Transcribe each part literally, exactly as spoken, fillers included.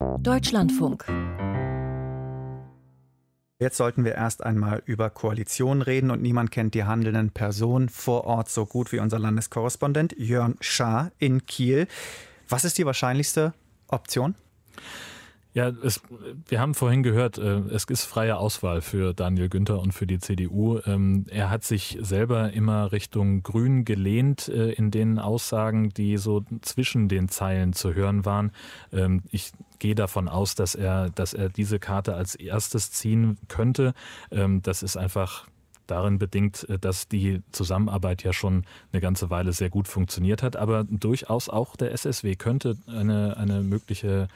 Deutschlandfunk. Jetzt sollten wir erst einmal über Koalitionen reden und niemand kennt die handelnden Personen vor Ort so gut wie unser Landeskorrespondent Jörn Schaar in Kiel. Was ist die wahrscheinlichste Option? Ja, es, wir haben vorhin gehört, äh, es ist freie Auswahl für Daniel Günther und für die C D U. Ähm, er hat sich selber immer Richtung Grün gelehnt äh, in den Aussagen, die so zwischen den Zeilen zu hören waren. Ähm, ich gehe davon aus, dass er, dass er diese Karte als erstes ziehen könnte. Ähm, das ist einfach darin bedingt, dass die Zusammenarbeit ja schon eine ganze Weile sehr gut funktioniert hat. Aber durchaus auch der S S W könnte eine, eine mögliche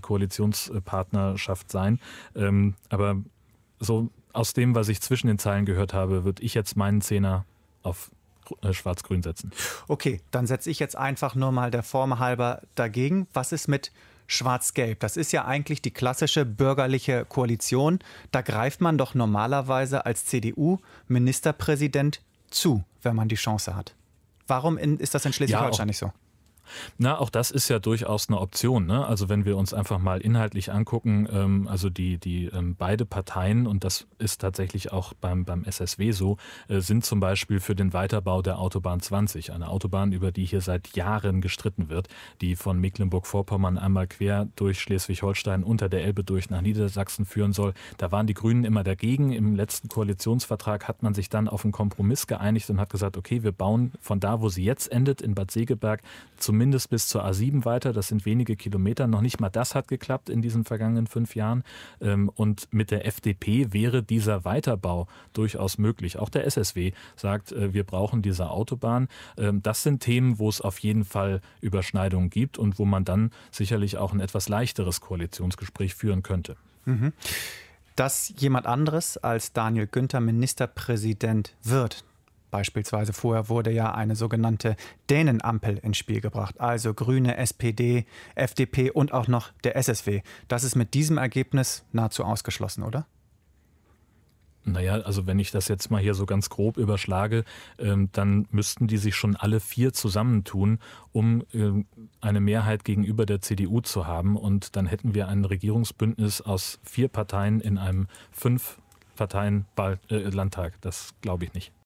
Koalitionspartnerschaft sein. Aber so aus dem, was ich zwischen den Zeilen gehört habe, würde ich jetzt meinen Zehner auf Schwarz-Grün setzen. Okay, dann setze ich jetzt einfach nur mal der Form halber dagegen. Was ist mit Schwarz-Gelb? Das ist ja eigentlich die klassische bürgerliche Koalition. Da greift man doch normalerweise als C D U-Ministerpräsident zu, wenn man die Chance hat. Warum in, ist das in Schleswig-Holstein ja, nicht so? Na, auch das ist ja durchaus eine Option, ne? Also wenn wir uns einfach mal inhaltlich angucken, ähm, also die, die ähm, beide Parteien, und das ist tatsächlich auch beim, beim S S W so, äh, sind zum Beispiel für den Weiterbau der Autobahn zwanzig, eine Autobahn, über die hier seit Jahren gestritten wird, die von Mecklenburg-Vorpommern einmal quer durch Schleswig-Holstein unter der Elbe durch nach Niedersachsen führen soll. Da waren die Grünen immer dagegen. Im letzten Koalitionsvertrag hat man sich dann auf einen Kompromiss geeinigt und hat gesagt, okay, wir bauen von da, wo sie jetzt endet, in Bad Segeberg, zumindest bis zur A sieben weiter. Das sind wenige Kilometer. Noch nicht mal das hat geklappt in diesen vergangenen fünf Jahren. Und mit der F D P wäre dieser Weiterbau durchaus möglich. Auch der S S W sagt, wir brauchen diese Autobahn. Das sind Themen, wo es auf jeden Fall Überschneidungen gibt und wo man dann sicherlich auch ein etwas leichteres Koalitionsgespräch führen könnte. Mhm. Dass jemand anderes als Daniel Günther Ministerpräsident wird, beispielsweise vorher wurde ja eine sogenannte Dänenampel ins Spiel gebracht, also Grüne, S P D, F D P und auch noch der S S W. Das ist mit diesem Ergebnis nahezu ausgeschlossen, oder? Naja, also wenn ich das jetzt mal hier so ganz grob überschlage, ähm, dann müssten die sich schon alle vier zusammentun, um ähm, eine Mehrheit gegenüber der C D U zu haben. Und dann hätten wir ein Regierungsbündnis aus vier Parteien in einem fünf Parteien Landtag. Das glaube ich nicht.